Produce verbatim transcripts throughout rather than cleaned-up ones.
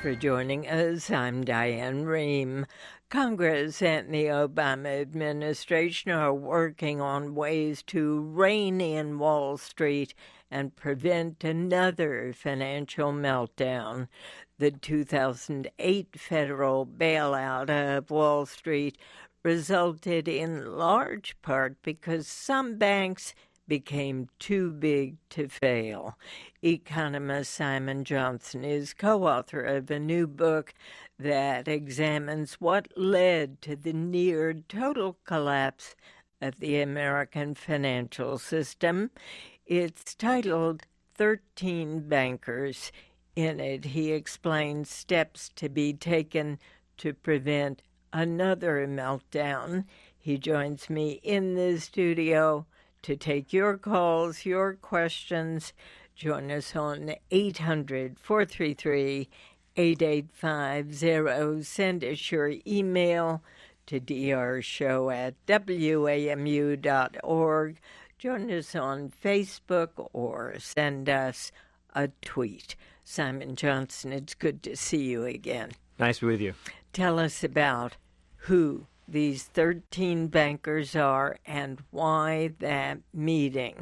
for joining us. I'm Diane Rehm. Congress and the Obama administration are working on ways to rein in Wall Street and prevent another financial meltdown. The two thousand eight federal bailout of Wall Street resulted in large part because some banks became too big to fail. Economist Simon Johnson is co-author of a new book that examines what led to the near total collapse of the American financial system. It's titled thirteen Bankers. In it, he explains steps to be taken to prevent another meltdown. He joins me in the studio to take your calls, your questions. Join us on eight hundred, four three three, eight eight five zero. Send us your email to drshow at w a m u dot org. Join us on Facebook or send us a tweet. Simon Johnson, it's good to see you again. Nice to be with you. Tell us about who these thirteen bankers are and why that meeting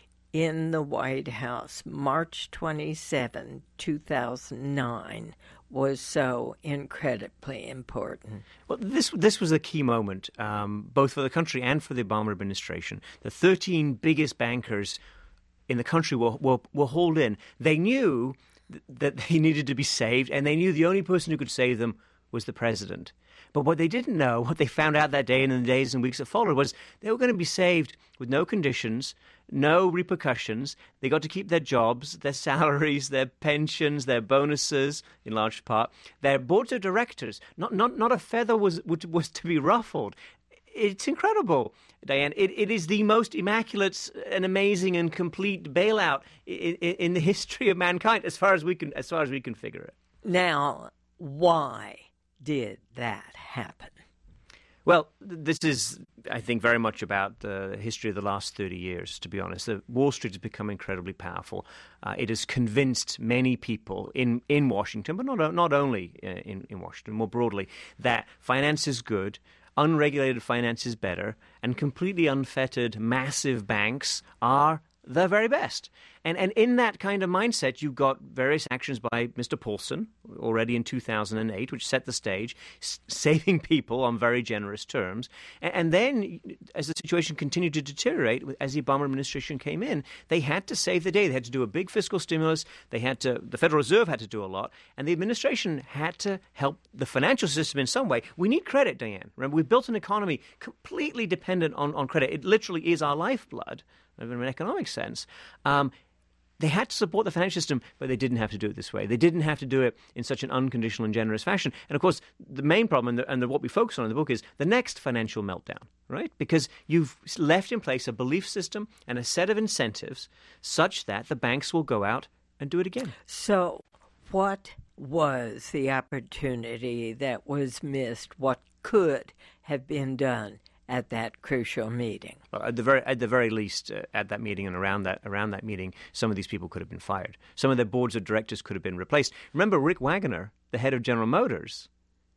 in the White House, March twenty-seventh, two thousand nine, was so incredibly important. Well, this this was a key moment, um, both for the country and for the Obama administration. The thirteen biggest bankers in the country were, were, were hauled in. They knew th- that they needed to be saved, and they knew the only person who could save them was the president. But what they didn't know, what they found out that day and in the days and weeks that followed, was they were going to be saved with no conditions, no repercussions. They got to keep their jobs, their salaries, their pensions, their bonuses, in large part, their boards of directors. Not not not a feather was was to be ruffled. It's incredible, Diane. It, it is the most immaculate and amazing and complete bailout in, in, in the history of mankind, as far as we can as far as we can figure it. Now, why did that happen? Well, this is, I think, very much about the history of the last thirty years, to be honest. The Wall Street has become incredibly powerful. Uh, it has convinced many people in, in Washington, but not, not only in, in Washington, more broadly, that finance is good, unregulated finance is better, and completely unfettered massive banks are the very best. And and in that kind of mindset, you got various actions by Mister Paulson already in two thousand eight, which set the stage, s- saving people on very generous terms. And, and then, as the situation continued to deteriorate, as the Obama administration came in, they had to save the day. They had to do a big fiscal stimulus. They had to. The Federal Reserve had to do a lot, and the administration had to help the financial system in some way. We need credit, Diane. Remember, we've built an economy completely dependent on, on credit. It literally is our lifeblood in an economic sense. Um, They had to support the financial system, but they didn't have to do it this way. They didn't have to do it in such an unconditional and generous fashion. And, of course, the main problem, and, the, and the, what we focus on in the book, is the next financial meltdown, right? Because you've left in place a belief system and a set of incentives such that the banks will go out and do it again. So what was the opportunity that was missed? What could have been done at that crucial meeting? Well, at the very at the very least, uh, at that meeting and around that around that meeting, some of these people could have been fired. Some of their boards of directors could have been replaced. Remember, Rick Wagoner, the head of General Motors,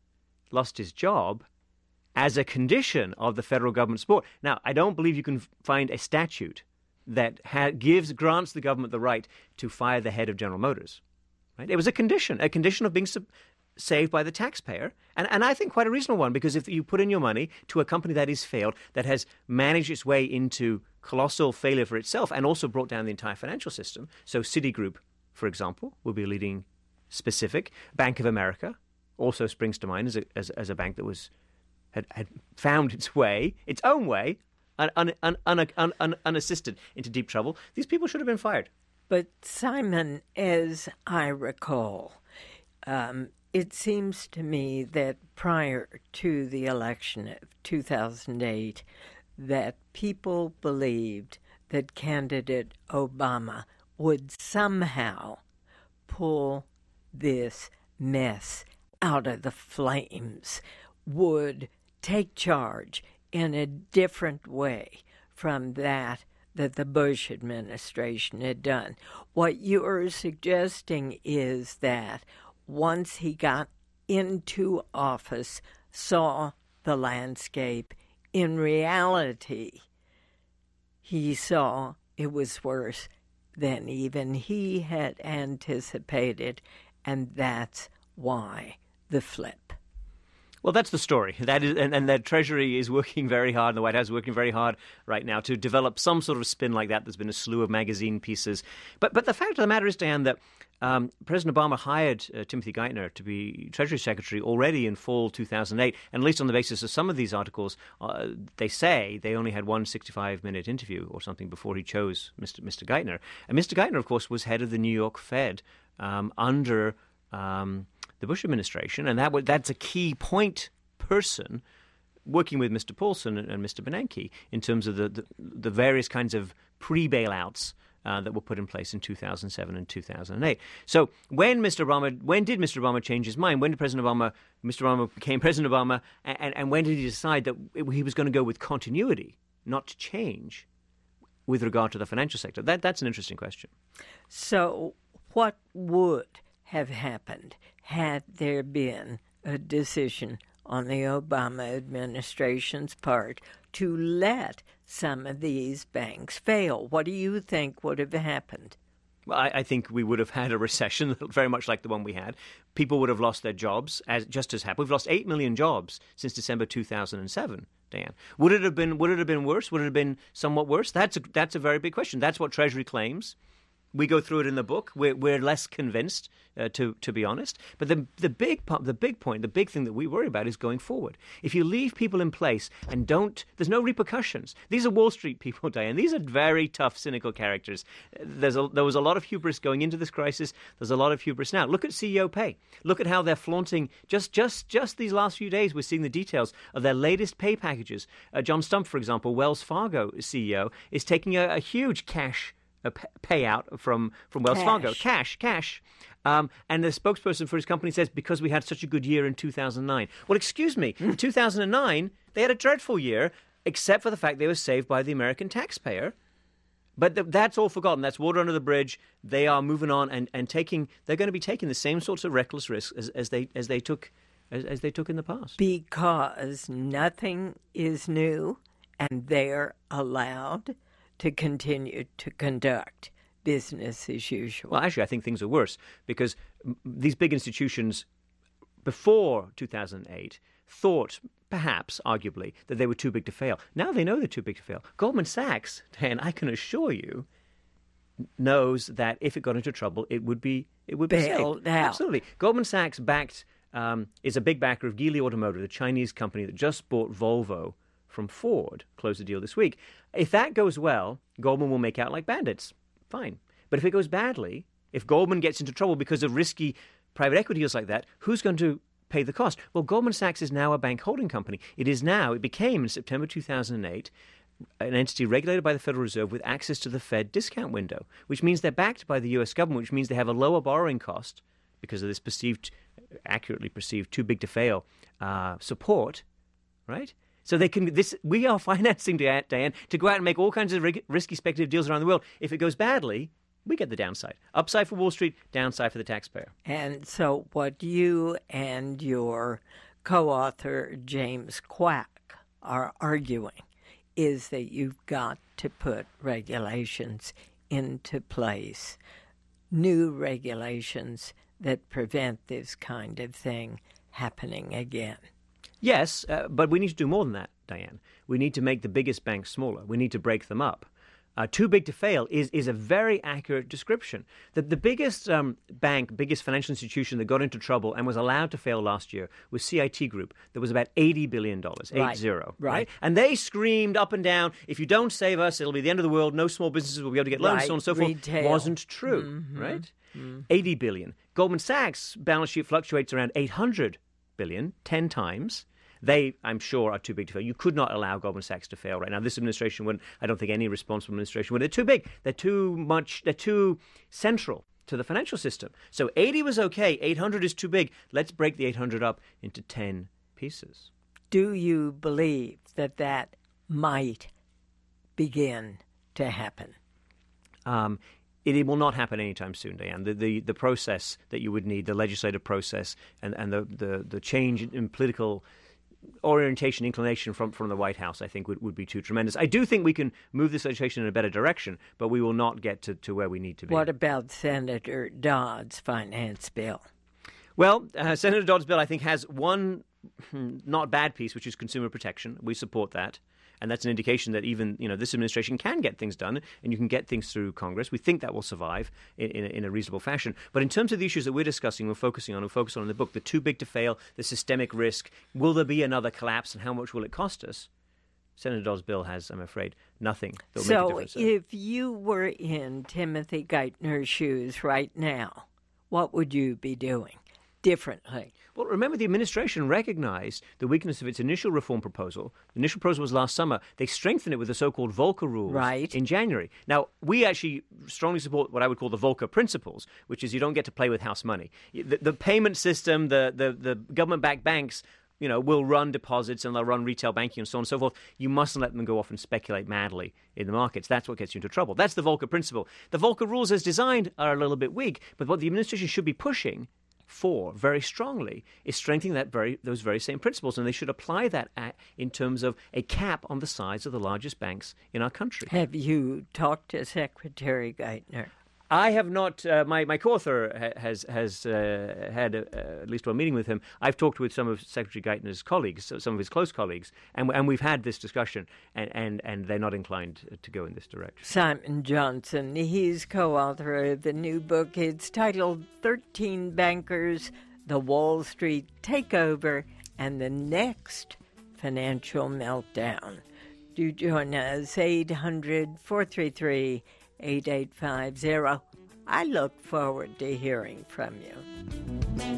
lost his job as a condition of the federal government support. Now, I don't believe you can find a statute that ha- gives grants the government the right to fire the head of General Motors. Right? It was a condition, a condition of being sub- saved by the taxpayer, and, and I think quite a reasonable one, because if you put in your money to a company that has failed, that has managed its way into colossal failure for itself and also brought down the entire financial system. So Citigroup, for example, will be a leading specific. Bank of America also springs to mind as a, as, as a bank that was had, had found its way, its own way, un, un, un, un, un, un, unassisted into deep trouble. These people should have been fired. But Simon, as I recall, um, it seems to me that prior to the election of two thousand eight, that people believed that candidate Obama would somehow pull this mess out of the flames, would take charge in a different way from that that the Bush administration had done. What you're suggesting is that once he got into office, saw the landscape. In reality, he saw it was worse than even he had anticipated, and that's why the flip. Well, that's the story. That is, and, and the Treasury is working very hard, and the White House is working very hard right now to develop some sort of spin like that. There's been a slew of magazine pieces. But but the fact of the matter is, Diane, that um, President Obama hired uh, Timothy Geithner to be Treasury Secretary already in fall two thousand eight, and at least on the basis of some of these articles, uh, they say they only had one sixty-five minute interview or something before he chose Mister Mister Geithner. And Mister Geithner, of course, was head of the New York Fed um, under Um, the Bush administration, and that w- that's a key point person working with Mister Paulson and, and Mister Bernanke in terms of the, the, the various kinds of pre-bailouts uh, that were put in place in two thousand seven and two thousand eight. So when Mister Obama, when did Mister Obama change his mind? When did President Obama, Mister Obama became President Obama, and, and when did he decide that he was going to go with continuity, not to change, with regard to the financial sector? That that's an interesting question. So what would have happened had there been a decision on the Obama administration's part to let some of these banks fail? What do you think would have happened? Well, I, I think we would have had a recession very much like the one we had. People would have lost their jobs, as just as happened. We've lost eight million jobs since December two thousand seven, Dan. Would it have been would it have been worse? Would it have been somewhat worse? That's a, that's a very big question. That's what Treasury claims. We go through it in the book. We're, we're less convinced, uh, to to be honest. But the the big part, the big point, the big thing that we worry about is going forward. If you leave people in place and don't, there's no repercussions. These are Wall Street people, Diane. These are very tough, cynical characters. There's a, there was a lot of hubris going into this crisis. There's a lot of hubris now. Look at C E O pay. Look at how they're flaunting. Just just just these last few days, we're seeing the details of their latest pay packages. Uh, John Stumpf, for example, Wells Fargo C E O, is taking a, a huge cash a payout from, from Wells cash. Fargo. Cash, cash. Um, and the spokesperson for his company says, because we had such a good year in two thousand nine. Well, excuse me, in two thousand nine, they had a dreadful year, except for the fact they were saved by the American taxpayer. But th- that's all forgotten. That's water under the bridge. They are moving on and, and taking, they're going to be taking the same sorts of reckless risks as, as they as they took as, as they took in the past. Because nothing is new and they're allowed to continue to conduct business as usual. Well, actually, I think things are worse because these big institutions, before two thousand eight, thought, perhaps, arguably, that they were too big to fail. Now they know they're too big to fail. Goldman Sachs, Dan, I can assure you, knows that if it got into trouble, it would be it would be bailed saved. out. Absolutely. Goldman Sachs backed um, is a big backer of Geely Automotive, the Chinese company that just bought Volvo from Ford, closed the deal this week. If that goes well, Goldman will make out like bandits. Fine. But if it goes badly, if Goldman gets into trouble because of risky private equity deals like that, who's going to pay the cost? Well, Goldman Sachs is now a bank holding company. It is now, it became in September two thousand eight, an entity regulated by the Federal Reserve with access to the Fed discount window, which means they're backed by the U S government, which means they have a lower borrowing cost because of this perceived, accurately perceived, too big to fail uh, support, right? So they can. This we are financing, Diane, to go out and make all kinds of risky speculative deals around the world. If it goes badly, we get the downside. Upside for Wall Street, downside for the taxpayer. And so what you and your co-author, James Quack, are arguing is that you've got to put regulations into place, new regulations that prevent this kind of thing happening again. Yes, uh, but we need to do more than that, Diane. We need to make the biggest banks smaller. We need to break them up. Uh, too big to fail is, is a very accurate description. The, the biggest um, bank, biggest financial institution that got into trouble and was allowed to fail last year was C I T Group. That was about eighty billion dollars, right. eight zero. Right. right? And they screamed up and down, if you don't save us, it'll be the end of the world. No small businesses will be able to get loans, right. so on and so Retail. forth. Wasn't true, mm-hmm. right? Mm-hmm. eighty billion dollars. Goldman Sachs' balance sheet fluctuates around eight hundred billion dollars, ten times. They, I'm sure, are too big to fail. You could not allow Goldman Sachs to fail right now. This administration wouldn't. I don't think any responsible administration would. They're too big. They're too much. They're too central to the financial system. So eighty was okay. eight hundred is too big. Let's break the eight hundred up into ten pieces. Do you believe that that might begin to happen? Um, It will not happen anytime soon, Diane. The, the the process that you would need, the legislative process, and, and the, the, the change in political orientation, inclination from, from the White House, I think, would, would be too tremendous. I do think we can move this legislation in a better direction, but we will not get to, to where we need to be. What about Senator Dodd's finance bill? Well, uh, Senator Dodd's bill, I think, has one not bad piece, which is consumer protection. We support that. And that's an indication that even, you know, this administration can get things done, and you can get things through Congress. We think that will survive in, in, a, in a reasonable fashion. But in terms of the issues that we're discussing, we're focusing on, we focus on in the book, the too big to fail, the systemic risk, will there be another collapse, and how much will it cost us? Senator Dodd's bill has, I'm afraid, nothing that will so make a difference. If you were in Timothy Geithner's shoes right now, what would you be doing differently? Well, remember, the administration recognized the weakness of its initial reform proposal. The initial proposal was last summer. They strengthened it with the so-called Volcker rules right. in January. Now, we actually strongly support what I would call the Volcker principles, which is you don't get to play with house money. The, the payment system, the, the, the government-backed banks, you know, will run deposits and they'll run retail banking and so on and so forth. You mustn't let them go off and speculate madly in the markets. That's what gets you into trouble. That's the Volcker principle. The Volcker rules as designed are a little bit weak, but what the administration should be pushing for very strongly is strengthening that very those very same principles, and they should apply that at, in terms of a cap on the size of the largest banks in our country. Have you talked to Secretary Geithner? I have not. Uh, my my co-author ha- has has uh, had a, uh, at least one meeting with him. I've talked with some of Secretary Geithner's colleagues, some of his close colleagues, and and we've had this discussion, and, and, and they're not inclined to go in this direction. Simon Johnson, he's co-author of the new book. It's titled thirteen Bankers, The Wall Street Takeover, and the Next Financial Meltdown. Do join us, eight hundred, four three three, eight eight five zero. I look forward to hearing from you.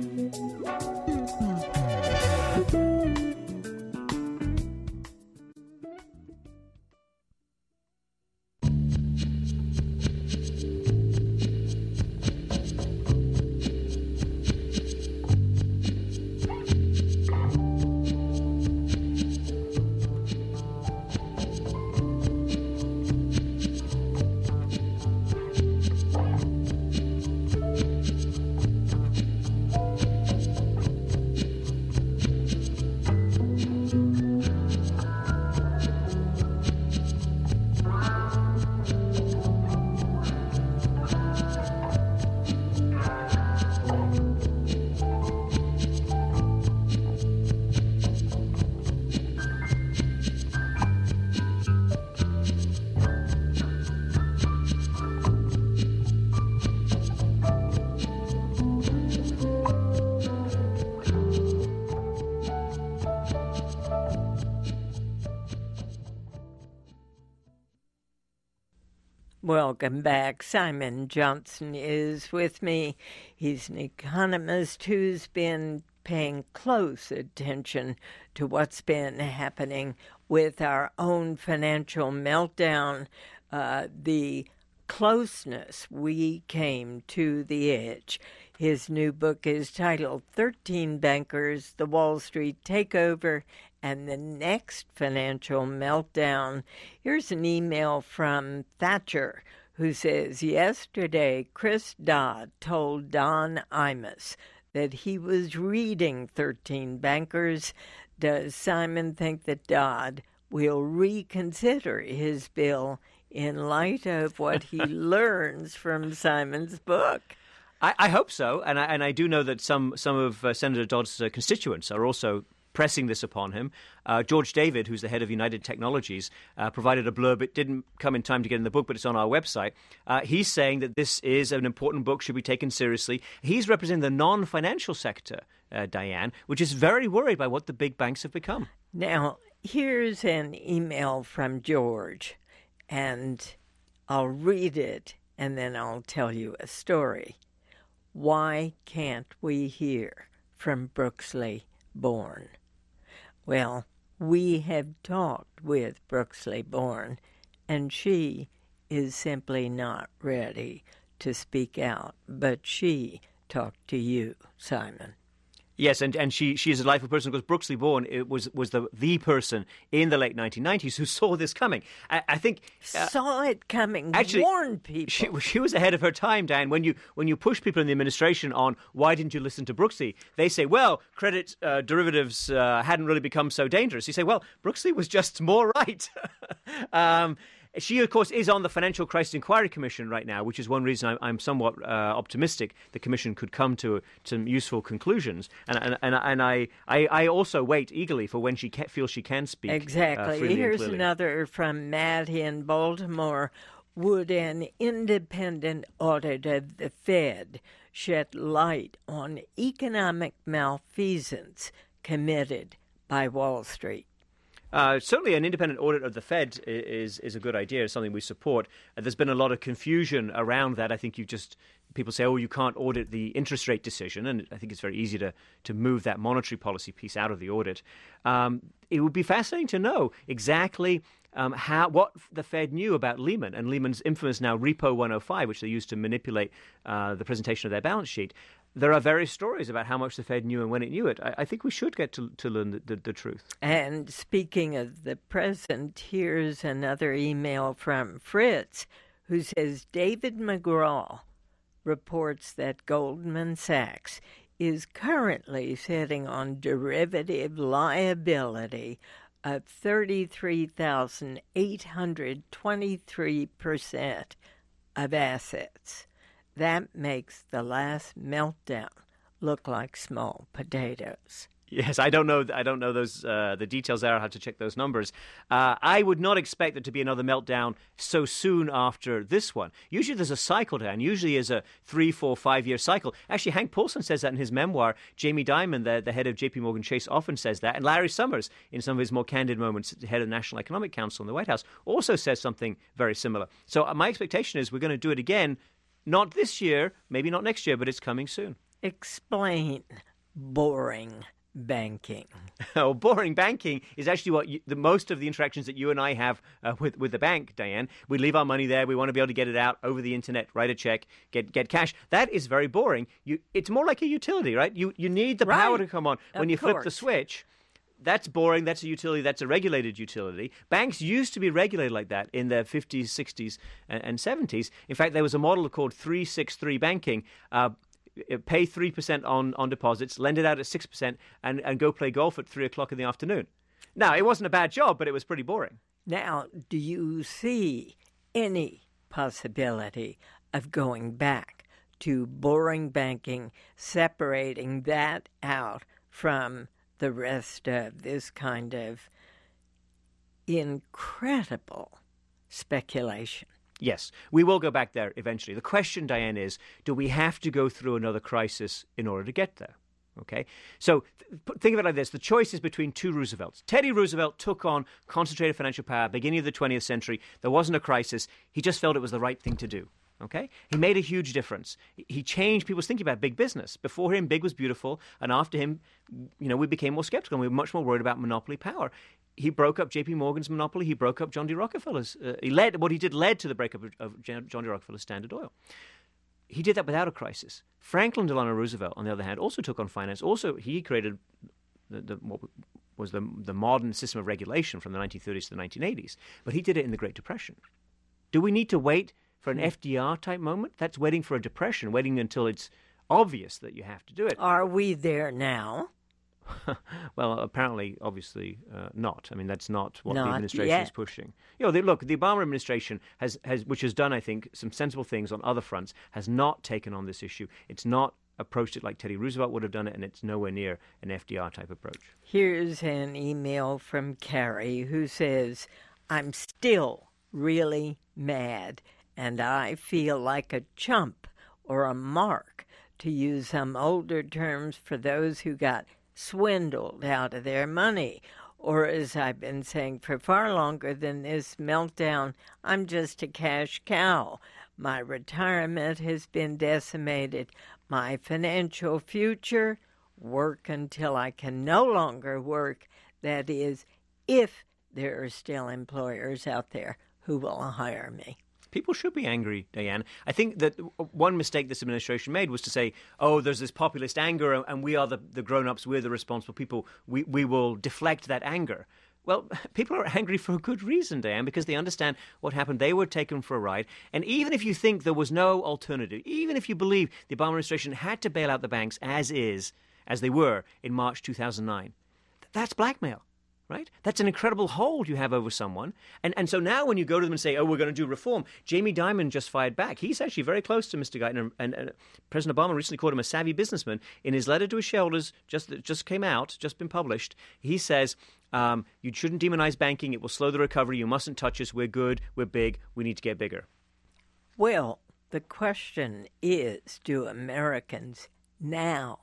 Welcome back. Simon Johnson is with me. He's an economist who's been paying close attention to what's been happening with our own financial meltdown, uh, the closeness we came to the edge. His new book is titled thirteen Bankers, The Wall Street Takeover, and the Next Financial Meltdown. Here's an email from Thatcher, who says, yesterday Chris Dodd told Don Imus that he was reading thirteen Bankers. Does Simon think that Dodd will reconsider his bill in light of what he learns from Simon's book? I, I hope so, and I, and I do know that some, some of uh, Senator Dodd's uh, constituents are also pressing this upon him. Uh, George David, who's the head of United Technologies, uh, provided a blurb. It didn't come in time to get in the book, but it's on our website. Uh, he's saying that this is an important book, should be taken seriously. He's representing the non-financial sector, uh, Diane, which is very worried by what the big banks have become. Now, here's an email from George, and I'll read it, and then I'll tell you a story. Why can't we hear from Brooksley Born? Well, we have talked with Brooksley Born, and she is simply not ready to speak out. But she talked to you, Simon. Yes, and, and she, she is a delightful person because Brooksley Bourne it was was the the person in the late nineteen nineties who saw this coming. I, I think uh, saw it coming. Actually, warned people. She, she was ahead of her time, Dan. When you when you push people in the administration on why didn't you listen to Brooksley, they say, well, credit uh, derivatives uh, hadn't really become so dangerous. You say, well, Brooksley was just more right. um, She, of course, is on the Financial Crisis Inquiry Commission right now, which is one reason I'm, I'm somewhat uh, optimistic the Commission could come to some useful conclusions. And and, and, and I, I, I also wait eagerly for when she can, feels she can speak. Exactly. Uh, freely Here's and clearly. another from Matt in Baltimore. Would an independent audit of the Fed shed light on economic malfeasance committed by Wall Street? Uh, certainly, an independent audit of the Fed is is a good idea. It's something we support. Uh, there's been a lot of confusion around that. I think you just people say, "Oh, you can't audit the interest rate decision," and I think it's very easy to to move that monetary policy piece out of the audit. Um, it would be fascinating to know exactly um, how what the Fed knew about Lehman and Lehman's infamous now Repo one oh five, which they used to manipulate uh, the presentation of their balance sheet. There are various stories about how much the Fed knew and when it knew it. I, I think we should get to, to learn the, the, the truth. And speaking of the present, here's another email from Fritz, who says David McGraw reports that Goldman Sachs is currently sitting on derivative liability of thirty-three thousand eight hundred twenty-three percent of assets. That makes the last meltdown look like small potatoes. Yes, I don't know. I don't know those uh, the details there. I'll have to check those numbers. Uh, I would not expect there to be another meltdown so soon after this one. Usually, there's a cycle, Dan. Usually, is a three, four, five year cycle. Actually, Hank Paulson says that in his memoir. Jamie Dimon, the, the head of J P Morgan Chase, often says that, and Larry Summers, in some of his more candid moments, the head of the National Economic Council in the White House, also says something very similar. So, uh, my expectation is we're going to do it again. Not this year, maybe not next year, but it's coming soon. Explain boring banking. Oh, boring banking is actually what you, the most of the interactions that you and I have uh, with with the bank, Diane. We leave our money there. We want to be able to get it out over the internet, write a check, get get cash. That is very boring. You, it's more like a utility, right? You you need the right. power to come on when of you course. flip the switch. That's boring. That's a utility. That's a regulated utility. Banks used to be regulated like that in the fifties, sixties, and seventies. In fact, there was a model called three six three banking. Uh, pay three percent on, on deposits, lend it out at six percent, and, and go play golf at three o'clock in the afternoon. Now, it wasn't a bad job, but it was pretty boring. Now, do you see any possibility of going back to boring banking, separating that out from the rest of this kind of incredible speculation? Yes, we will go back there eventually. The question, Diane, is do we have to go through another crisis in order to get there? Okay, so th- think of it like this. The choice is between two Roosevelts. Teddy Roosevelt took on concentrated financial power beginning of the twentieth century. There wasn't a crisis. He just felt it was the right thing to do. Okay, he made a huge difference. He changed people's thinking about big business. Before him, big was beautiful, and after him, you know, we became more skeptical and we were much more worried about monopoly power. He broke up J P Morgan's monopoly. He broke up John D. Rockefeller's. Uh, he led what he did led to the breakup of, of John D. Rockefeller's Standard Oil. He did that without a crisis. Franklin Delano Roosevelt, on the other hand, also took on finance. Also, he created the, the what was the the modern system of regulation from the nineteen thirties to the nineteen eighties. But he did it in the Great Depression. Do we need to wait for an F D R type moment? That's waiting for a depression, waiting until it's obvious that you have to do it. Are we there now? Well, apparently, obviously uh, not. I mean, that's not what Not the administration yet. is pushing. You know, they, look, the Obama administration has, has, which has done, I think, some sensible things on other fronts, has not taken on this issue. It's not approached it like Teddy Roosevelt would have done it, and it's nowhere near an F D R type approach. Here's an email from Carrie who says, I'm still really mad, and I feel like a chump or a mark, to use some older terms for those who got swindled out of their money. Or, as I've been saying for far longer than this meltdown, I'm just a cash cow. My retirement has been decimated. My financial future, work until I can no longer work. That is, if there are still employers out there who will hire me. People should be angry, Diane. I think that one mistake this administration made was to say, oh, there's this populist anger and we are the, the grown-ups, we're the responsible people, we, we will deflect that anger. Well, people are angry for a good reason, Diane, because they understand what happened. They were taken for a ride. And even if you think there was no alternative, even if you believe the Obama administration had to bail out the banks as is, as they were in March two thousand nine, that's blackmail, right? That's an incredible hold you have over someone. And and so now when you go to them and say, oh, we're going to do reform, Jamie Dimon just fired back. He's actually very close to Mister Geithner, and, and President Obama recently called him a savvy businessman. In his letter to his shareholders, just that just came out, just been published, he says, um, you shouldn't demonize banking. It will slow the recovery. You mustn't touch us. We're good. We're big. We need to get bigger. Well, the question is, do Americans now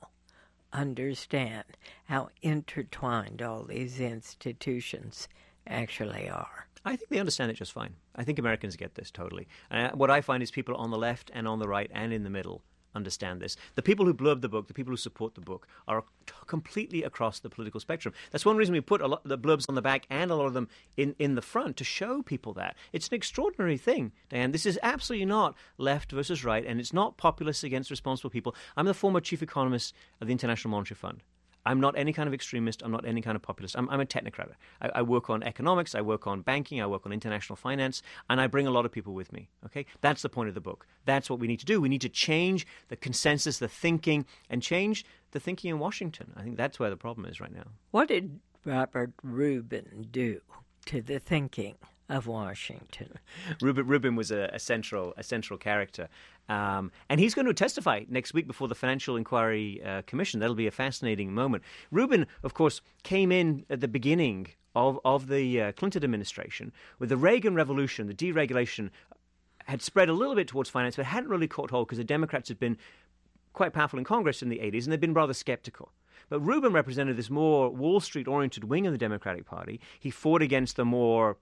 understand how intertwined all these institutions actually are? I think they understand it just fine. I think Americans get this totally. Uh, what I find is people on the left and on the right and in the middle understand this. The people who blurb the book, the people who support the book, are t- completely across the political spectrum. That's one reason we put a lot the blurbs on the back and a lot of them in, in the front to show people that. It's an extraordinary thing, Diane. This is absolutely not left versus right, and it's not populists against responsible people. I'm the former chief economist of the International Monetary Fund. I'm not any kind of extremist. I'm not any kind of populist. I'm, I'm a technocrat. I, I work on economics. I work on banking. I work on international finance. And I bring a lot of people with me. Okay, that's the point of the book. That's what we need to do. We need to change the consensus, the thinking, and change the thinking in Washington. I think that's where the problem is right now. What did Robert Rubin do to the thinking of Washington? Rubin, Rubin was a, a central a central character. Um, and he's going to testify next week before the Financial Inquiry uh, Commission. That'll be a fascinating moment. Rubin, of course, came in at the beginning of, of the uh, Clinton administration with the Reagan Revolution. The deregulation had spread a little bit towards finance, but hadn't really caught hold because the Democrats had been quite powerful in Congress in the eighties, and they'd been rather skeptical. But Rubin represented this more Wall Street-oriented wing of the Democratic Party. He fought against the more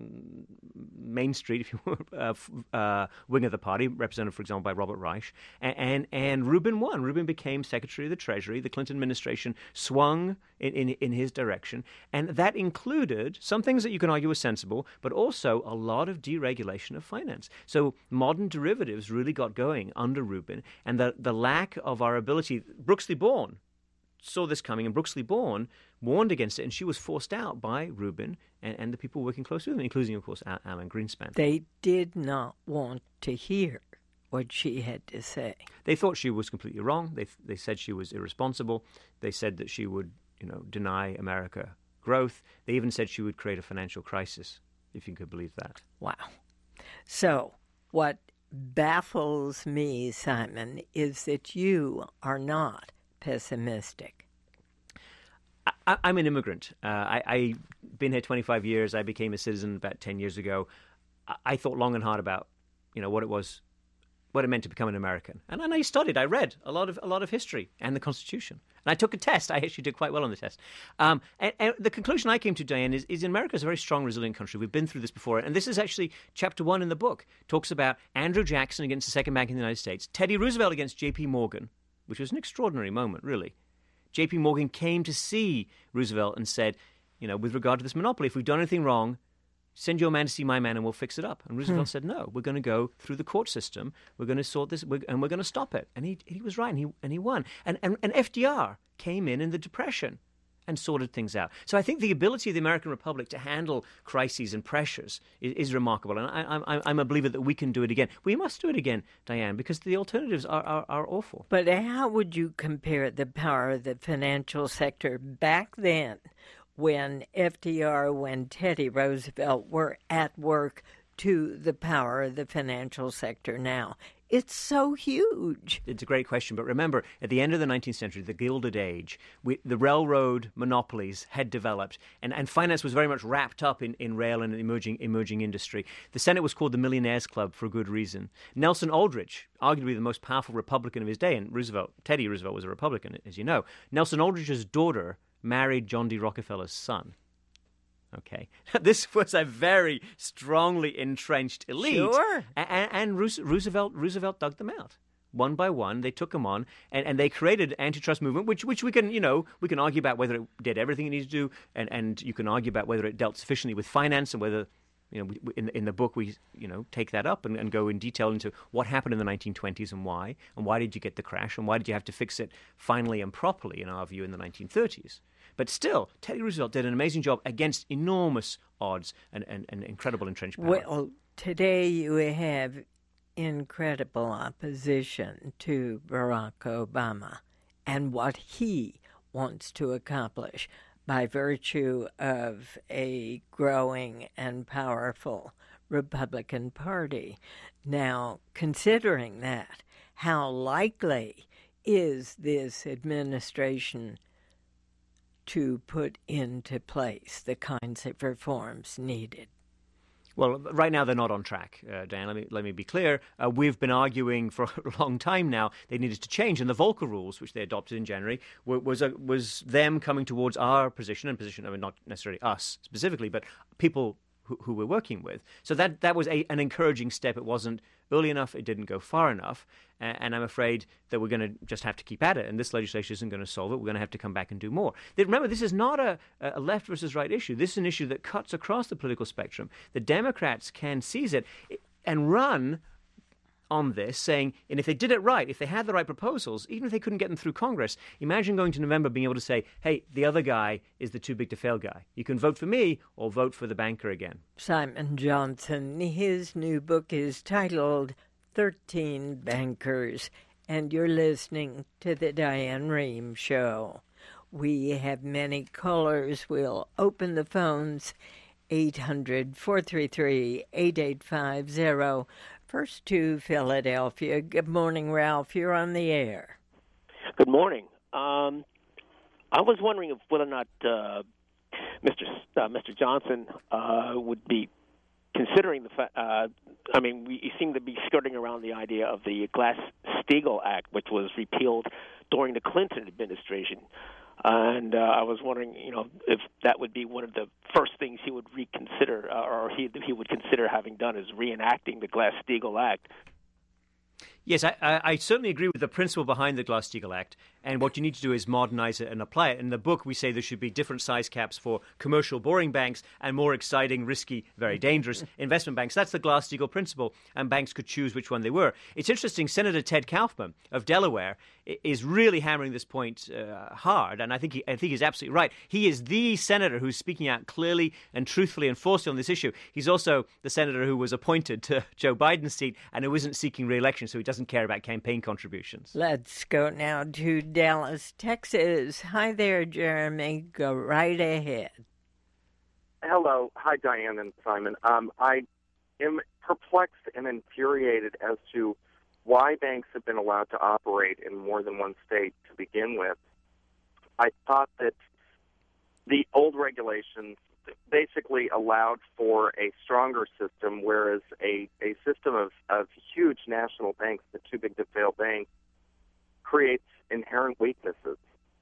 Main Street, if you will, uh, uh, wing of the party, represented, for example, by Robert Reich. And, and, and Rubin won. Rubin became Secretary of the Treasury. The Clinton administration swung in, in, in his direction. And that included some things that you can argue were sensible, but also a lot of deregulation of finance. So modern derivatives really got going under Rubin. And the, the lack of our ability, Brooks Lee Bourne saw this coming, and Brooks Lee Bourne warned against it, and she was forced out by Rubin and, and the people working closely with him, including, of course, Alan Greenspan. They did not want to hear what she had to say. They thought she was completely wrong. They they said she was irresponsible. They said that she would, you know, deny America growth. They even said she would create a financial crisis, if you could believe that. Wow. So what baffles me, Simon, is that you are not pessimistic. I, I'm an immigrant. Uh, I, I've been here twenty-five years. I became a citizen about ten years ago. I, I thought long and hard about, you know, what it was, what it meant to become an American. And, and I studied. I read a lot of a lot of history and the Constitution. And I took a test. I actually did quite well on the test. Um, and, and the conclusion I came to, Diane, is, is America is a very strong, resilient country. We've been through this before. And this is actually chapter one in the book. Talks about Andrew Jackson against the second bank in the United States, Teddy Roosevelt against J P Morgan, which was an extraordinary moment, really. J P Morgan came to see Roosevelt and said, you know, with regard to this monopoly, if we've done anything wrong, send your man to see my man and we'll fix it up. And Roosevelt hmm. said, no, we're going to go through the court system. We're going to sort this we're, and we're going to stop it. And he he was right, and he, and he won. And, and, and F D R came in in the Depression and sorted things out. So I think the ability of the American Republic to handle crises and pressures is, is remarkable. And I, I, I'm a believer that we can do it again. We must do it again, Diane, because the alternatives are, are, are awful. But how would you compare the power of the financial sector back then when F D R, when Teddy Roosevelt were at work, to the power of the financial sector now? It's so huge. It's a great question. But remember, at the end of the nineteenth century, the Gilded Age, we, the railroad monopolies had developed, and, and finance was very much wrapped up in, in rail and emerging emerging industry. The Senate was called the Millionaires Club for a good reason. Nelson Aldrich, arguably the most powerful Republican of his day, and Roosevelt, Teddy Roosevelt was a Republican, as you know. Nelson Aldrich's daughter married John D. Rockefeller's son. Okay, this was a very strongly entrenched elite. Sure. And, and Roosevelt Roosevelt dug them out. One by one, they took them on, and, and they created antitrust movement, which which we can, you know, we can argue about whether it did everything it needed to do, and, and you can argue about whether it dealt sufficiently with finance and whether You know, we, we, in, in the book, we you know take that up and, and go in detail into what happened in the nineteen twenties and why, and why did you get the crash, and why did you have to fix it finally and properly, in our view, in the nineteen thirties. But still, Teddy Roosevelt did an amazing job against enormous odds and, and, and incredible entrenched power. Well, today you have incredible opposition to Barack Obama and what he wants to accomplish by virtue of a growing and powerful Republican Party. Now, considering that, how likely is this administration to put into place the kinds of reforms needed? Well, right now they're not on track, uh, Dan. Let me let me be clear. Uh, we've been arguing for a long time now they needed to change, and the Volcker rules, which they adopted in January, were, was a, was them coming towards our position and position. I mean, not necessarily us specifically, but people who, who we're working with. So that that was a, an encouraging step. It wasn't early enough. It didn't go far enough, and, and I'm afraid that we're going to just have to keep at it. And this legislation isn't going to solve it. We're going to have to come back and do more. Remember, this is not a, a left versus right issue. This is an issue that cuts across the political spectrum. The Democrats can seize it and run on this, saying, and if they did it right, if they had the right proposals, even if they couldn't get them through Congress, imagine going to November being able to say, hey, the other guy is the too big to fail guy. You can vote for me or vote for the banker again. Simon Johnson, his new book is titled thirteen Bankers, and you're listening to the Diane Rehm Show. We have many callers. We'll open the phones, eight hundred, four three three, eight eight five zero. First to Philadelphia. Good morning, Ralph. You're on the air. Good morning. Um, I was wondering if whether or not uh, Mister S- uh, Mister Johnson uh, would be considering the fact. Uh, I mean, we seem to be skirting around the idea of the Glass-Steagall Act, which was repealed during the Clinton administration. And uh, I was wondering, you know, if that would be one of the first things he would reconsider, uh, or he he would consider having done, is reenacting the Glass-Steagall Act. Yes, I, I certainly agree with the principle behind the Glass-Steagall Act, and what you need to do is modernize it and apply it. In the book, we say there should be different size caps for commercial boring banks and more exciting, risky, very dangerous investment banks. That's the Glass-Steagall principle, and banks could choose which one they were. It's interesting, Senator Ted Kaufman of Delaware is really hammering this point uh, hard, and I think he, I think he's absolutely right. He is the senator who's speaking out clearly and truthfully and forcefully on this issue. He's also the senator who was appointed to Joe Biden's seat and who isn't seeking re-election, so he doesn't care about campaign contributions. Let's go now to Dallas, Texas. Hi there, Jeremy. Go right ahead. Hello. Hi, Diane and Simon. Um, I am perplexed and infuriated as to why banks have been allowed to operate in more than one state to begin with. I thought that the old regulations basically allowed for a stronger system, whereas a, a system of, of huge national banks, the too big to fail banks, creates inherent weaknesses.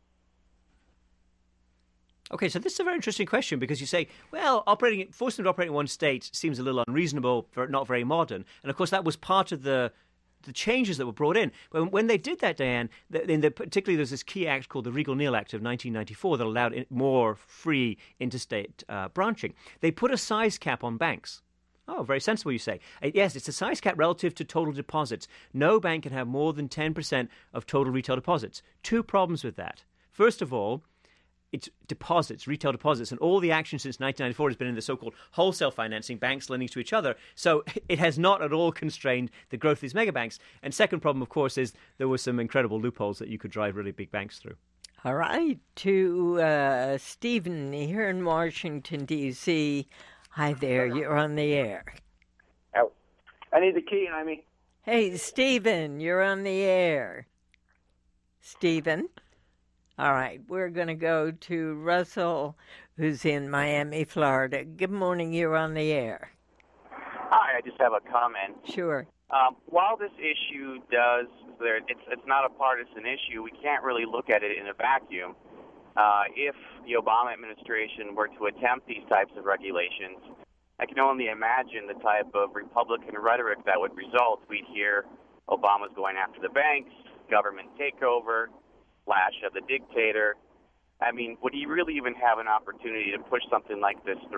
Okay, so this is a very interesting question because you say, well, operating, forcing them to operate in one state seems a little unreasonable, not very modern. And of course, that was part of the the changes that were brought in. But when they did that, Diane, in the, particularly there's this key act called the Regal-Neal Act of nineteen ninety-four that allowed in, more free interstate uh, branching. They put a size cap on banks. Oh, very sensible, you say. Uh, yes, it's a size cap relative to total deposits. No bank can have more than ten percent of total retail deposits. Two problems with that. First of all, it's deposits, retail deposits, and all the action since nineteen ninety-four has been in the so-called wholesale financing, banks lending to each other. So it has not at all constrained the growth of these mega banks. And second problem, of course, is there were some incredible loopholes that you could drive really big banks through. All right, to uh, Stephen here in Washington, D C Hi there, you're on the air. Oh, I need the key, Amy. Hey, Stephen, you're on the air. Stephen? All right, we're going to go to Russell, who's in Miami, Florida. Good morning, you're on the air. Hi, I just have a comment. Sure. Um, while this issue does, there, it's, it's not a partisan issue, we can't really look at it in a vacuum. Uh, if the Obama administration were to attempt these types of regulations, I can only imagine the type of Republican rhetoric that would result. We'd hear Obama's going after the banks, government takeover, flash of the dictator. I mean, would he really even have an opportunity to push something like this through?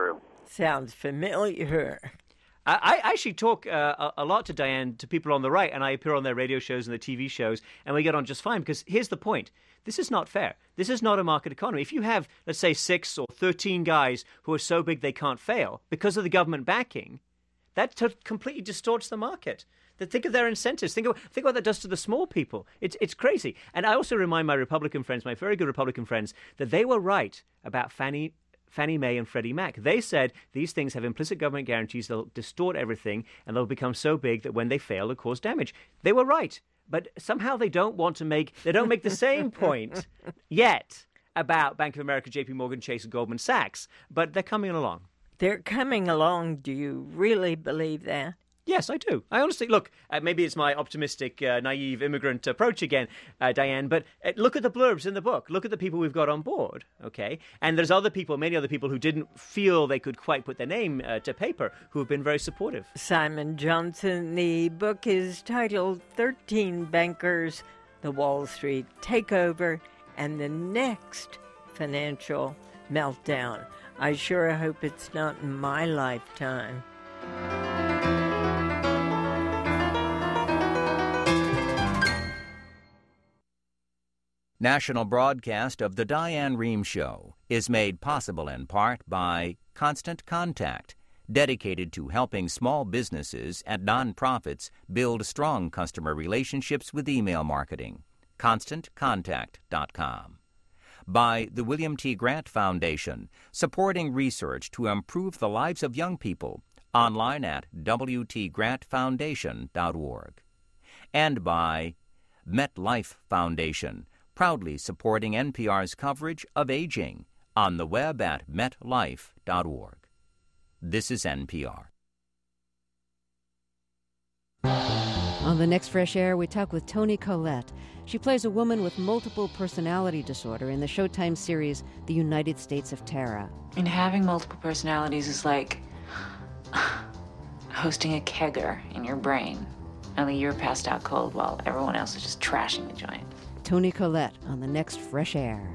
Sounds familiar. I, I actually talk uh, a, a lot to Diane, to people on the right, and I appear on their radio shows and their T V shows, and we get on just fine, because here's the point. This is not fair. This is not a market economy. If you have, let's say, six or thirteen guys who are so big they can't fail because of the government backing, that t- completely distorts the market. Think of their incentives. Think of think what that does to the small people. It's it's crazy. And I also remind my Republican friends, my very good Republican friends, that they were right about Fannie Fannie Mae and Freddie Mac. They said these things have implicit government guarantees. They'll distort everything, and they'll become so big that when they fail, they'll cause damage. They were right, but somehow they don't want to make they don't make the same point yet about Bank of America, J P Morgan Chase, and Goldman Sachs. But they're coming along. They're coming along. Do you really believe that? Yes, I do. I honestly, look, uh, maybe it's my optimistic, uh, naive immigrant approach again, uh, Diane, but uh, look at the blurbs in the book. Look at the people we've got on board, okay? And there's other people, many other people who didn't feel they could quite put their name uh, to paper, who have been very supportive. Simon Johnson, the book is titled thirteen Bankers, the Wall Street Takeover, and the Next Financial Meltdown. I sure hope it's not in my lifetime. National broadcast of The Diane Rehm Show is made possible in part by Constant Contact, dedicated to helping small businesses and nonprofits build strong customer relationships with email marketing. constant contact dot com. By the William T. Grant Foundation, supporting research to improve the lives of young people, online at w t grant foundation dot org. And by MetLife Foundation, proudly supporting N P R's coverage of aging on the web at met life dot org. This is N P R. On the next Fresh Air, we talk with Toni Collette. She plays a woman with multiple personality disorder in the Showtime series The United States of Tara. And having multiple personalities is like hosting a kegger in your brain. Only you're passed out cold while everyone else is just trashing the joint. Toni Collette on the next Fresh Air.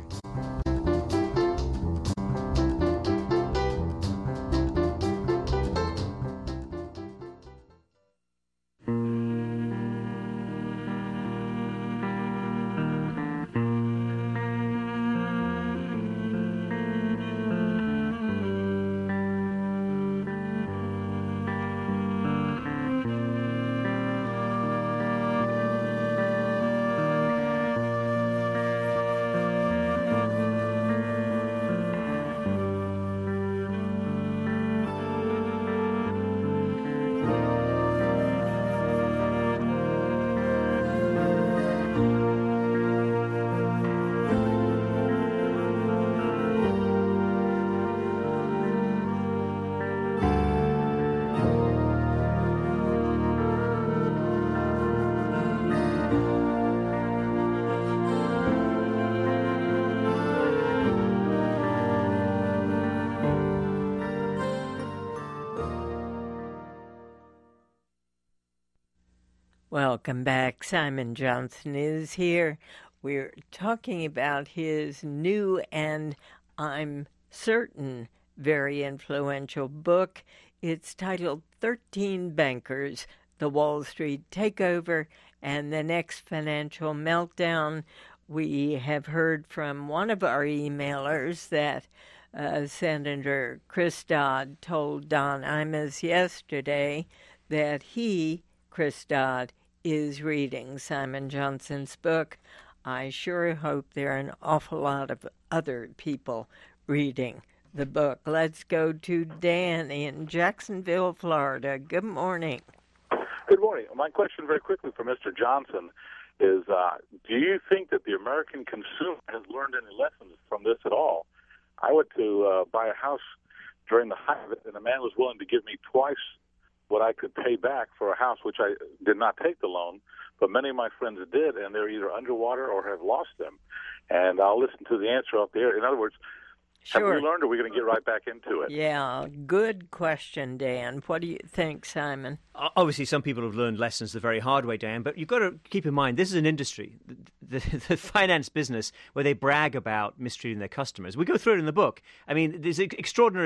Welcome back. Simon Johnson is here. We're talking about his new and, I'm certain, very influential book. It's titled thirteen Bankers, The Wall Street Takeover, and the Next Financial Meltdown. We have heard from one of our emailers that uh, Senator Chris Dodd told Don Imus yesterday that he, Chris Dodd, is reading Simon Johnson's book. I sure hope there are an awful lot of other people reading the book. Let's go to Dan in Jacksonville, Florida. Good morning. Good morning. My question very quickly for Mister Johnson is, uh, do you think that the American consumer has learned any lessons from this at all? I went to uh, buy a house during the height of it, and a man was willing to give me twice what I could pay back for a house, which I did not take the loan, but many of my friends did, and they're either underwater or have lost them. And I'll listen to the answer out there. In other words, Sure. have we learned, or are we going to get right back into it? Yeah, good question, Dan. What do you think, Simon? Obviously, some people have learned lessons the very hard way, Dan, but you've got to keep in mind, this is an industry, the, the, the finance business, where they brag about mistreating their customers. We go through it in the book. I mean, there's extraordinary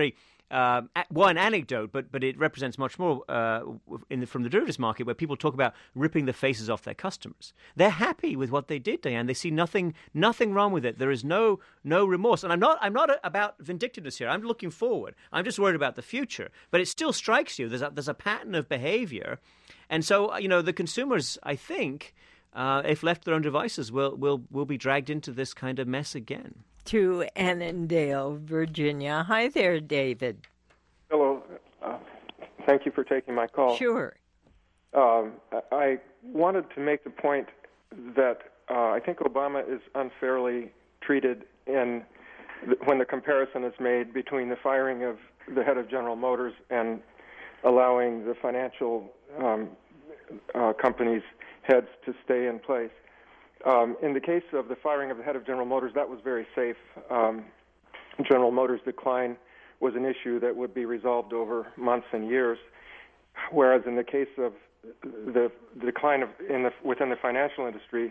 Um, one anecdote, but but it represents much more uh, in the, from the derivatives market, where people talk about ripping the faces off their customers. They're happy with what they did, Diane. They see nothing nothing wrong with it. There is no no remorse. And I'm not I'm not about vindictiveness here. I'm looking forward. I'm just worried about the future. But it still strikes you there's a, there's a pattern of behavior, and so you know the consumers, I think, uh, if left to their own devices, will will will be dragged into this kind of mess again. To Annandale, Virginia. Hi there, David. Hello. Uh, thank you for taking my call. Sure. Um, I wanted to make the point that uh, I think Obama is unfairly treated in the, when the comparison is made between the firing of the head of General Motors and allowing the financial um, uh, companies' heads to stay in place. Um, in the case of the firing of the head of General Motors, that was very safe. Um, General Motors' decline was an issue that would be resolved over months and years, whereas in the case of the, the decline of in the, within the financial industry,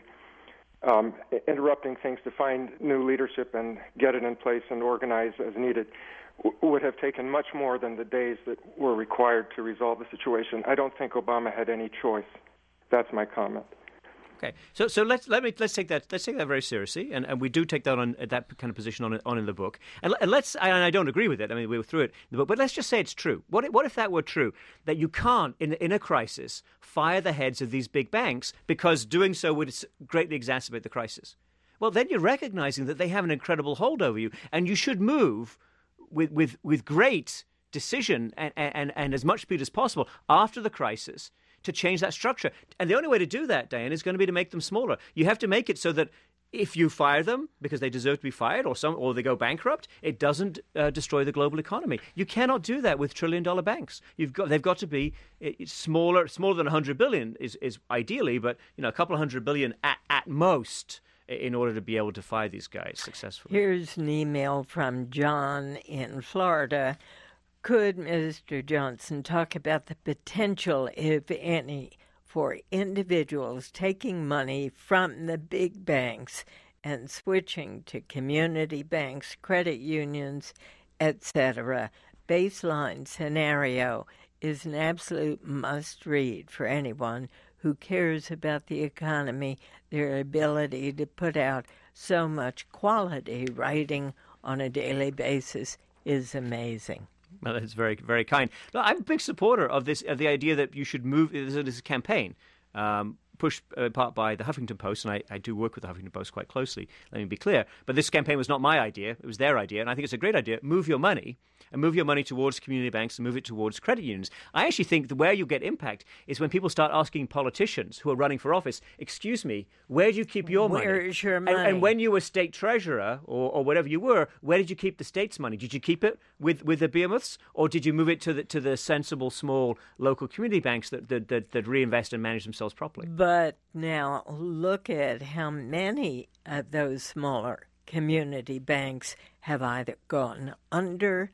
um, interrupting things to find new leadership and get it in place and organize as needed w- would have taken much more than the days that were required to resolve the situation. I don't think Obama had any choice. That's my comment. Okay, so so let's let me let's take that let's take that very seriously, and, and we do take that on that kind of position on on in the book, and, and let's and I don't agree with it. I mean, we were through it in the book, but let's just say it's true. What if, what if that were true? That you can't in in a crisis fire the heads of these big banks because doing so would greatly exacerbate the crisis. Well, then you're recognizing that they have an incredible hold over you, and you should move with with with great decision and and, and as much speed as possible after the crisis to change that structure. And the only way to do that, Diane, is going to be to make them smaller. You have to make it so that if you fire them because they deserve to be fired or some or they go bankrupt, it doesn't uh, destroy the global economy. You cannot do that with trillion-dollar banks. You've got they've got to be it's smaller, smaller than one hundred billion is, is ideally, but you know a couple of hundred billion at, at most in order to be able to fire these guys successfully. Here's an email from John in Florida. Could Mister Johnson talk about the potential, if any, for individuals taking money from the big banks and switching to community banks, credit unions, et cetera? Baseline scenario is an absolute must-read for anyone who cares about the economy, their ability to put out so much quality writing on a daily basis is amazing. Well, that's very, very kind. No, I'm a big supporter of this, of the idea that you should move. This is a campaign um, pushed uh, part by the Huffington Post, and I, I do work with the Huffington Post quite closely. Let me be clear. But this campaign was not my idea; it was their idea, and I think it's a great idea. Move your money and move your money towards community banks and move it towards credit unions. I actually think that where you get impact is when people start asking politicians who are running for office, "Excuse me, where do you keep your money? Where is your money?" And, and when you were state treasurer or, or whatever you were, where did you keep the state's money? Did you keep it with, with the behemoths, or did you move it to the to the sensible, small local community banks that that, that, that reinvest and manage themselves properly? But now look at how many of those smaller community banks have either gone under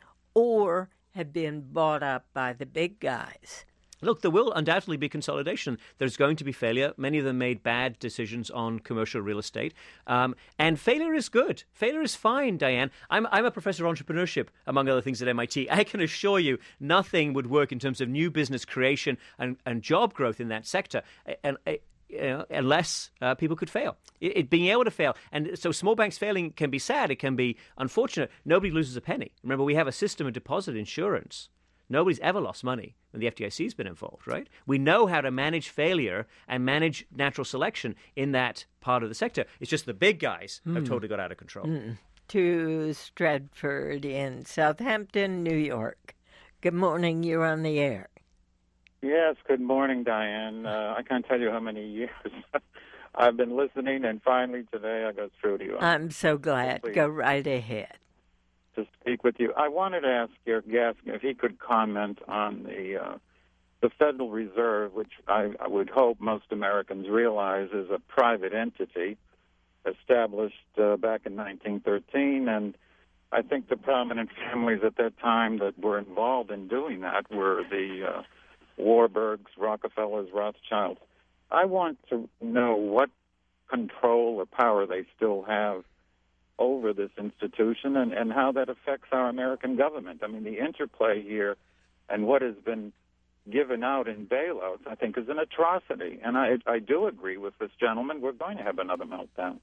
or have been bought up by the big guys. Look, there will undoubtedly be consolidation. There's going to be failure. Many of them made bad decisions on commercial real estate. Um, and failure is good. Failure is fine, Diane. I'm, I'm a professor of entrepreneurship, among other things, at M I T. I can assure you nothing would work in terms of new business creation and, and job growth in that sector and, and, you know, unless uh, people could fail. It, it being able to fail. And so small banks failing can be sad. It can be unfortunate. Nobody loses a penny. Remember, we have a system of deposit insurance. Nobody's ever lost money when the F D I C's been involved, right? We know how to manage failure and manage natural selection in that part of the sector. It's just the big guys mm. have totally got out of control. Mm. To Stratford in Southampton, New York. Good morning. You're on the air. Yes, good morning, Diane. Uh, I can't tell you how many years I've been listening, and finally today I got through to you. I'm so glad. Please. Go right ahead. To speak with you. I wanted to ask your guest if he could comment on the uh, the Federal Reserve, which I, I would hope most Americans realize is a private entity established uh, back in nineteen thirteen, and I think the prominent families at that time that were involved in doing that were the uh, Warburgs, Rockefellers, Rothschilds. I want to know what control or power they still have over this institution and, and how that affects our American government. I mean, the interplay here and what has been given out in bailouts, I think, is an atrocity. And I, I do agree with this gentleman. We're going to have another meltdown.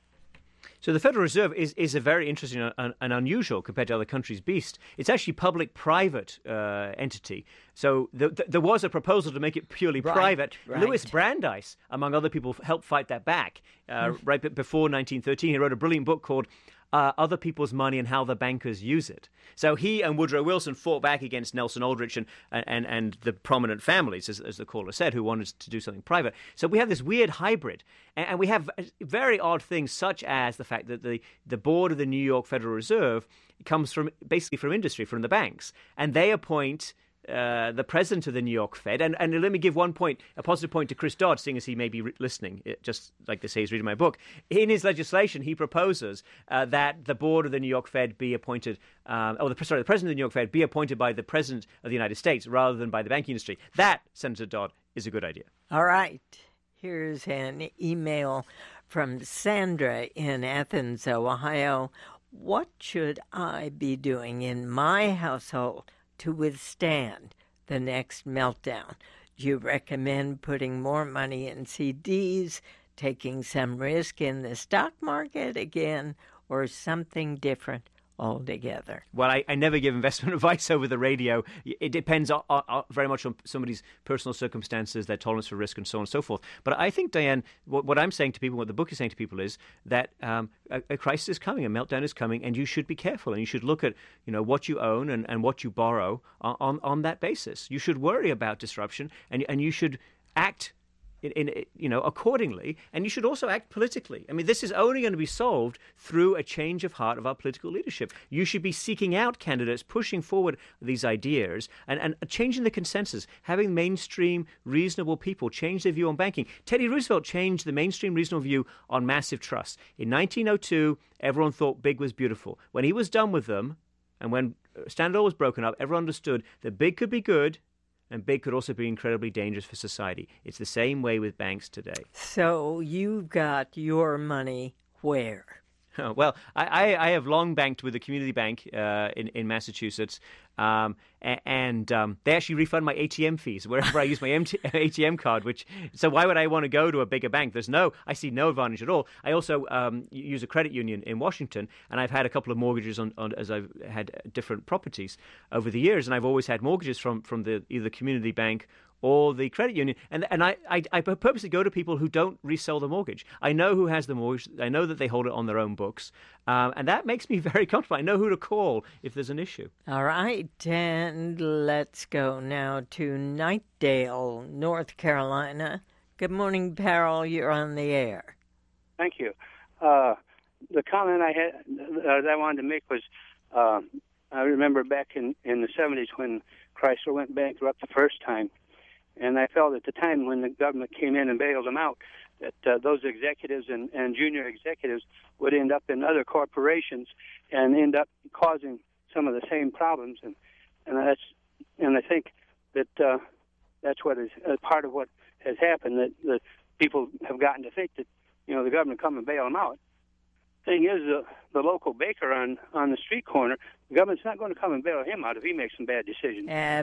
So the Federal Reserve is, is a very interesting and, and unusual, compared to other countries, beast. It's actually public-private uh, entity. So the, the, there was a proposal to make it purely right, private. Right. Louis Brandeis, among other people, helped fight that back. Uh, mm. Right before nineteen thirteen, he wrote a brilliant book called Uh, Other People's Money and How the Bankers Use It. So he and Woodrow Wilson fought back against Nelson Aldrich and and, and the prominent families, as, as the caller said, who wanted to do something private. So we have this weird hybrid. And, and we have very odd things, such as the fact that the, the board of the New York Federal Reserve comes from basically from industry, from the banks. And they appoint Uh, the president of the New York Fed. And, and let me give one point, a positive point to Chris Dodd, seeing as he may be re- listening, just like they say he's reading my book. In his legislation, he proposes uh, that the board of the New York Fed be appointed, um, or the, sorry, the president of the New York Fed be appointed by the president of the United States rather than by the banking industry. That, Senator Dodd, is a good idea. All right. Here's an email from Sandra in Athens, Ohio. What should I be doing in my household to withstand the next meltdown? Do you recommend putting more money in C Ds, taking some risk in the stock market again, or something different altogether? Well, I, I never give investment advice over the radio. It depends on, on, very much on somebody's personal circumstances, their tolerance for risk, and so on and so forth. But I think, Diane, what, what I'm saying to people, what the book is saying to people is that um, a, a crisis is coming, a meltdown is coming, and you should be careful, and you should look at, you know, what you own and, and what you borrow on, on, on that basis. You should worry about disruption, and, and you should act In, in, you know, accordingly, and you should also act politically. I mean, this is only going to be solved through a change of heart of our political leadership. You should be seeking out candidates, pushing forward these ideas, and, and changing the consensus, having mainstream, reasonable people change their view on banking. Teddy Roosevelt changed the mainstream, reasonable view on massive trust. In nineteen oh two, everyone thought big was beautiful. When he was done with them, and when Standard Oil was broken up, everyone understood that big could be good, and big could also be incredibly dangerous for society. It's the same way with banks today. So you've got your money where? Oh, well, I, I have long banked with a community bank uh, in, in Massachusetts, um, and um, they actually refund my A T M fees wherever I use my A T M card. Which so why would I want to go to a bigger bank? There's no, I see no advantage at all. I also um, use a credit union in Washington, and I've had a couple of mortgages on, on as I've had different properties over the years, and I've always had mortgages from from the either community bank or the credit union. And and I, I, I purposely go to people who don't resell the mortgage. I know who has the mortgage. I know that they hold it on their own books. Um, and that makes me very comfortable. I know who to call if there's an issue. All right. And let's go now to Knightdale, North Carolina. Good morning, Parol. You're on the air. Thank you. Uh, the comment I had uh, that I wanted to make was uh, I remember back in, in the seventies when Chrysler went bankrupt the first time. And I felt at the time when the government came in and bailed them out that uh, those executives and, and junior executives would end up in other corporations and end up causing some of the same problems. And and that's and I think that uh, that's what is uh, part of what has happened. That that people have gotten to think that you know the government come and bail them out. Thing is, uh, the local baker on, on the street corner, the government's not going to come and bail him out if he makes some bad decisions.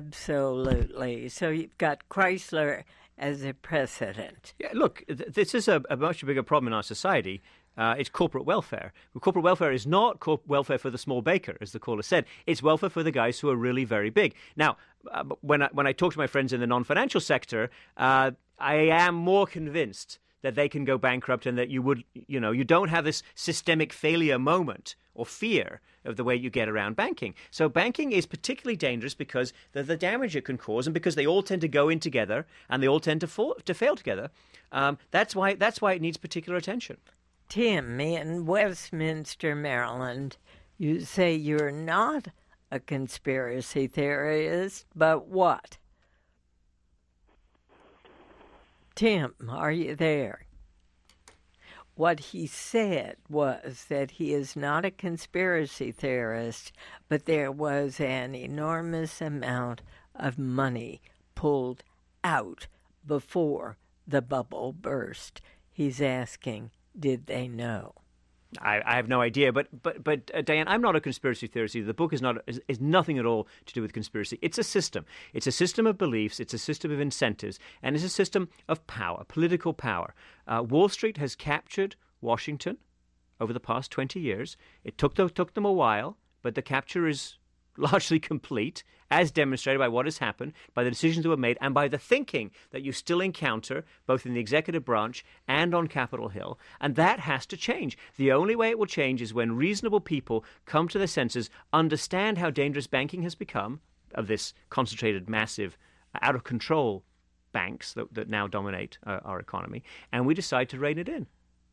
Absolutely. So you've got Chrysler as a precedent. Yeah, look, th- this is a, a much bigger problem in our society. Uh, it's corporate welfare. Corporate welfare is not corp- welfare for the small baker, as the caller said. It's welfare for the guys who are really very big. Now, uh, when I, when I talk to my friends in the non-financial sector, uh, I am more convinced that they can go bankrupt and that you would, you know, you don't have this systemic failure moment or fear of the way you get around banking. So banking is particularly dangerous because of the damage it can cause and because they all tend to go in together and they all tend to fall, to fail together. Um, that's why that's why it needs particular attention. Tim, in Westminster, Maryland, you say you're not a conspiracy theorist, but what? Tim, are you there? What he said was that he is not a conspiracy theorist, but there was an enormous amount of money pulled out before the bubble burst. He's asking, did they know? I, I have no idea, but but but uh, Diane, I'm not a conspiracy theorist either. The book is not is, is nothing at all to do with conspiracy. It's a system. It's a system of beliefs. It's a system of incentives, and it's a system of power, political power. Uh, Wall Street has captured Washington over the past twenty years. It took the, took them a while, but the capture is largely complete, as demonstrated by what has happened, by the decisions that were made, and by the thinking that you still encounter both in the executive branch and on Capitol Hill. And that has to change. The only way it will change is when reasonable people come to their senses, understand how dangerous banking has become, of this concentrated, massive, out-of-control banks that, that now dominate uh, our economy, and we decide to rein it in.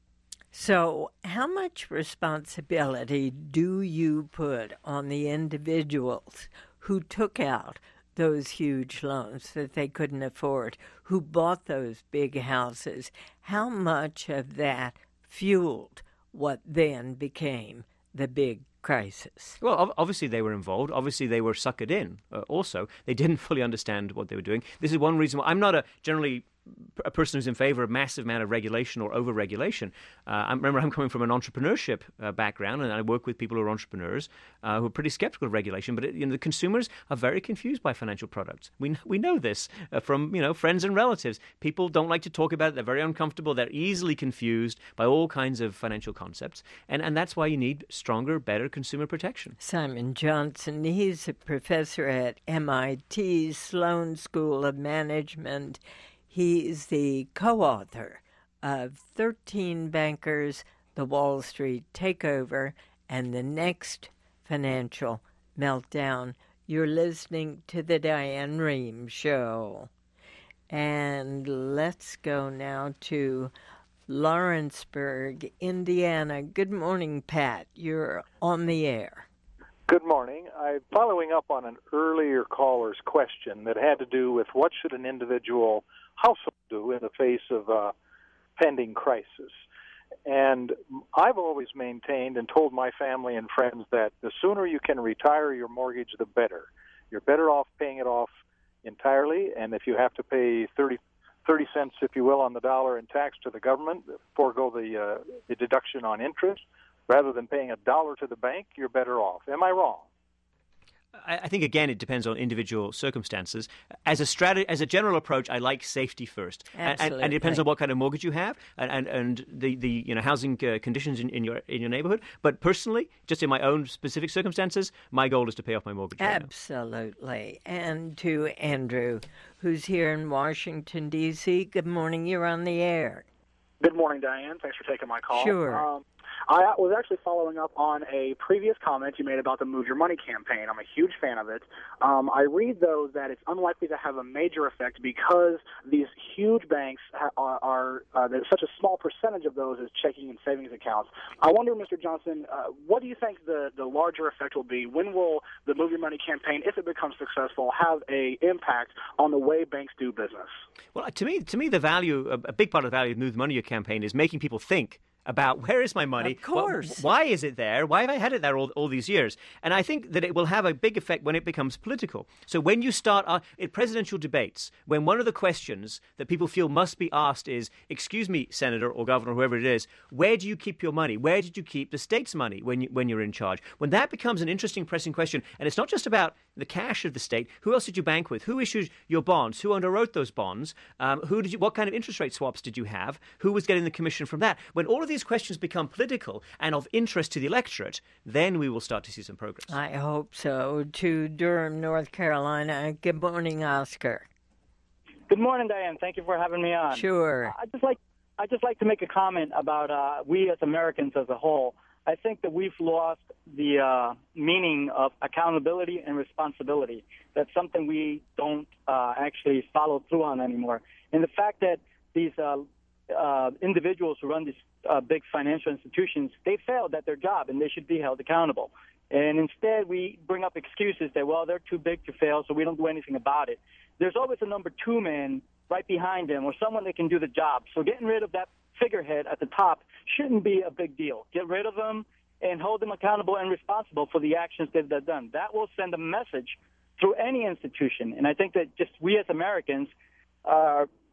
So how much responsibility do you put on the individuals who took out those huge loans that they couldn't afford, who bought those big houses? How much of that fueled what then became the big crisis? Well, obviously they were involved. Obviously they were suckered in uh, also. They didn't fully understand what they were doing. This is one reason why I'm not a generally a person who's in favor of massive amount of regulation or over-regulation. Uh, I remember I'm coming from an entrepreneurship uh, background, and I work with people who are entrepreneurs uh, who are pretty skeptical of regulation. But it, you know, the consumers are very confused by financial products. We we know this uh, from you know friends and relatives. People don't like to talk about it. They're very uncomfortable. They're easily confused by all kinds of financial concepts, and and that's why you need stronger, better consumer protection. Simon Johnson, he's a professor at M I T's Sloan School of Management. He's the co-author of thirteen Bankers, The Wall Street Takeover, and The Next Financial Meltdown. You're listening to The Diane Rehm Show. And let's go now to Lawrenceburg, Indiana. Good morning, Pat. You're on the air. Good morning. I'm following up on an earlier caller's question that had to do with what should an individual household do in the face of a pending crisis. And I've always maintained and told my family and friends that the sooner you can retire your mortgage, the better. You're better off paying it off entirely, and if you have to pay thirty, thirty cents, if you will, on the dollar in tax to the government, forego the, uh, the deduction on interest, rather than paying a dollar to the bank, you're better off. Am I wrong? I think, again, it depends on individual circumstances. As a strategy, as a general approach, I like safety first. Absolutely. And, and it depends on what kind of mortgage you have and, and, and the, the you know housing uh, conditions in, in your in your neighborhood. But personally, just in my own specific circumstances, my goal is to pay off my mortgage. Right Absolutely. Now. And to Andrew, who's here in Washington, D C, good morning. You're on the air. Good morning, Diane. Thanks for taking my call. Sure. Um, I was actually following up on a previous comment you made about the Move Your Money campaign. I'm a huge fan of it. Um, I read, though, that it's unlikely to have a major effect because these huge banks ha- are, are uh, there's such a small percentage of those as checking and savings accounts. I wonder, Mister Johnson, uh, what do you think the, the larger effect will be? When will the Move Your Money campaign, if it becomes successful, have a impact on the way banks do business? Well, to me, to me, the value, a big part of the value of the Move Your Money campaign is making people think about where is my money? Of course. Why is it there? Why have I had it there all, all these years? And I think that it will have a big effect when it becomes political. So when you start uh, in presidential debates, when one of the questions that people feel must be asked is, excuse me, Senator or Governor, whoever it is, where do you keep your money? Where did you keep the state's money when, you, when you're in charge? When that becomes an interesting pressing question, and it's not just about the cash of the state, who else did you bank with? Who issued your bonds? Who underwrote those bonds? Um, who did you? What kind of interest rate swaps did you have? Who was getting the commission from that? When all of these questions become political and of interest to the electorate, then we will start to see some progress. I hope so. To Durham, North Carolina. Good morning, Oscar. Good morning, Diane. Thank you for having me on. Sure. I just like I just like to make a comment about uh, we as Americans as a whole. I think that we've lost the uh, meaning of accountability and responsibility. That's something we don't uh, actually follow through on anymore. And the fact that these uh, uh, individuals who run these uh, big financial institutions, they failed at their job and they should be held accountable. And instead we bring up excuses that, well, they're too big to fail, so we don't do anything about it. There's always a number two man right behind them or someone that can do the job. So getting rid of that figurehead at the top shouldn't be a big deal. Get rid of them and hold them accountable and responsible for the actions that they've done. That will send a message through any institution. And I think that just we as Americans are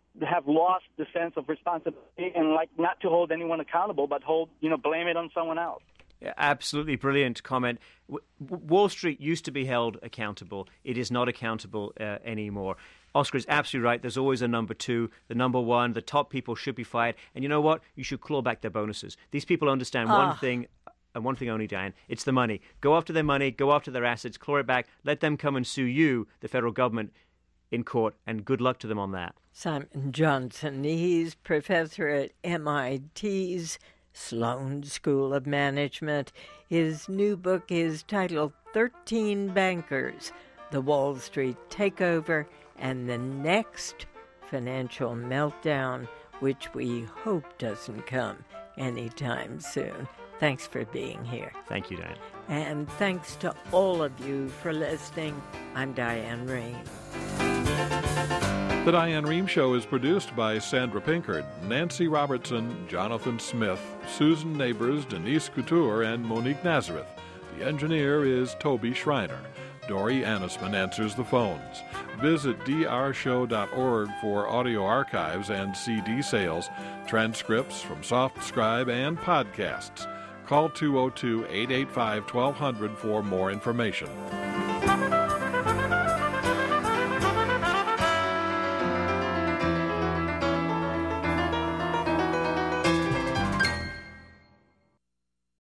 have lost the sense of responsibility and like not to hold anyone accountable, but hold, you know, blame it on someone else. Yeah, absolutely brilliant comment. W- Wall Street used to be held accountable. It is not accountable uh, anymore. Oscar is absolutely right. There's always a number two, the number one. The top people should be fired. And you know what? You should claw back their bonuses. These people understand Ah. one thing, and one thing only, Diane. It's the money. Go after their money. Go after their assets. Claw it back. Let them come and sue you, the federal government, in court. And good luck to them on that. Simon Johnson, he's professor at M I T's Sloan School of Management. His new book is titled thirteen Bankers, The Wall Street Takeover and the Next Financial Meltdown, which we hope doesn't come anytime soon. Thanks for being here. Thank you, Diane. And thanks to all of you for listening. I'm Diane Rehm. The Diane Rehm Show is produced by Sandra Pinkard, Nancy Robertson, Jonathan Smith, Susan Neighbors, Denise Couture, and Monique Nazareth. The engineer is Toby Schreiner. Dory Annisman answers the phones. Visit d r show dot org for audio archives and C D sales, transcripts from SoftScribe, and podcasts. Call two oh two, eight eight five, one two zero zero for more information.